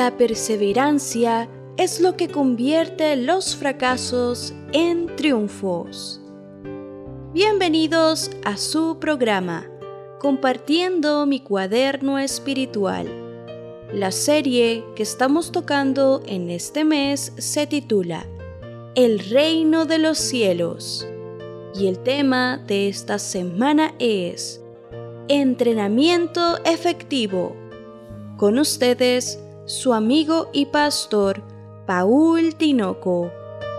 La perseverancia es lo que convierte los fracasos en triunfos. Bienvenidos a su programa, Compartiendo mi cuaderno espiritual. La serie que estamos tocando en este mes se titula El reino de los cielos. Y el tema de esta semana es Entrenamiento efectivo. Con ustedes, su amigo y pastor, Paul Tinoco.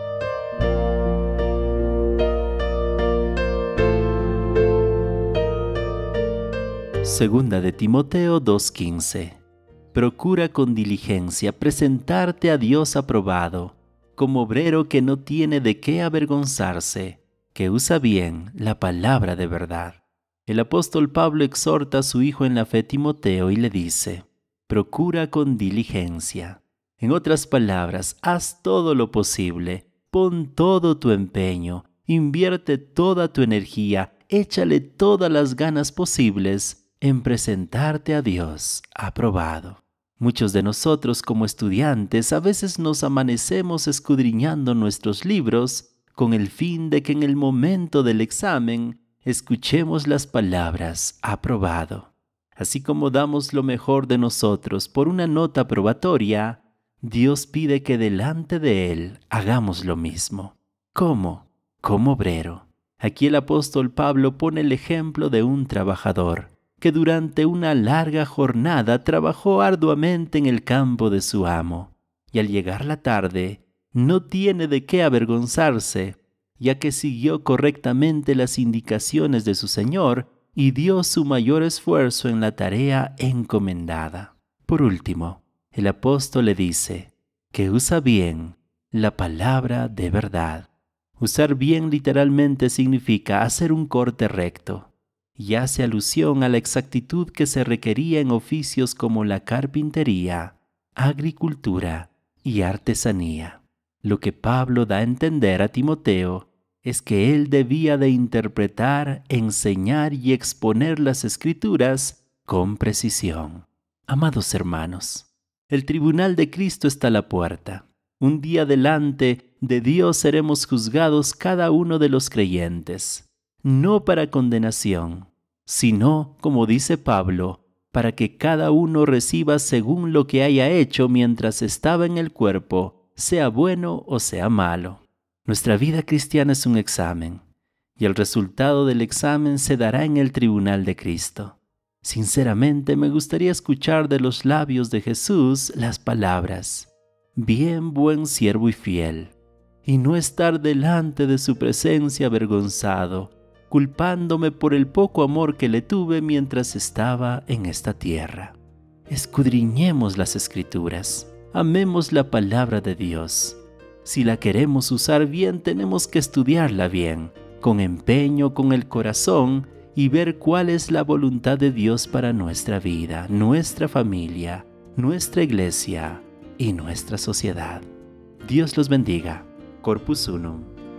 Segunda de Timoteo 2:15. Procura con diligencia presentarte a Dios aprobado, como obrero que no tiene de qué avergonzarse, que usa bien la palabra de verdad. El apóstol Pablo exhorta a su hijo en la fe Timoteo y le dice: procura con diligencia. En otras palabras, haz todo lo posible, pon todo tu empeño, invierte toda tu energía, échale todas las ganas posibles en presentarte a Dios aprobado. Muchos de nosotros como estudiantes a veces nos amanecemos escudriñando nuestros libros con el fin de que en el momento del examen escuchemos las palabras aprobado. Así como damos lo mejor de nosotros por una nota probatoria, Dios pide que delante de Él hagamos lo mismo. ¿Cómo? Como obrero. Aquí el apóstol Pablo pone el ejemplo de un trabajador que durante una larga jornada trabajó arduamente en el campo de su amo, y al llegar la tarde no tiene de qué avergonzarse, ya que siguió correctamente las indicaciones de su Señor y dio su mayor esfuerzo en la tarea encomendada. Por último, el apóstol le dice que usa bien la palabra de verdad. Usar bien literalmente significa hacer un corte recto, y hace alusión a la exactitud que se requería en oficios como la carpintería, agricultura y artesanía. Lo que Pablo da a entender a Timoteo es que él debía de interpretar, enseñar y exponer las Escrituras con precisión. Amados hermanos, el tribunal de Cristo está a la puerta. Un día delante de Dios seremos juzgados cada uno de los creyentes, no para condenación, sino, como dice Pablo, para que cada uno reciba según lo que haya hecho mientras estaba en el cuerpo, sea bueno o sea malo. Nuestra vida cristiana es un examen, y el resultado del examen se dará en el tribunal de Cristo. Sinceramente, me gustaría escuchar de los labios de Jesús las palabras: bien, buen siervo y fiel, y no estar delante de su presencia avergonzado, culpándome por el poco amor que le tuve mientras estaba en esta tierra. Escudriñemos las Escrituras, amemos la palabra de Dios. Si la queremos usar bien, tenemos que estudiarla bien, con empeño, con el corazón, y ver cuál es la voluntad de Dios para nuestra vida, nuestra familia, nuestra iglesia y nuestra sociedad. Dios los bendiga. Corpus Unum.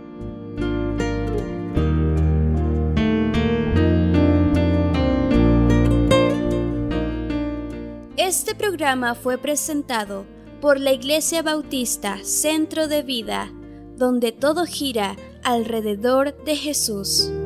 Este programa fue presentado por la Iglesia Bautista Centro de Vida, donde todo gira alrededor de Jesús.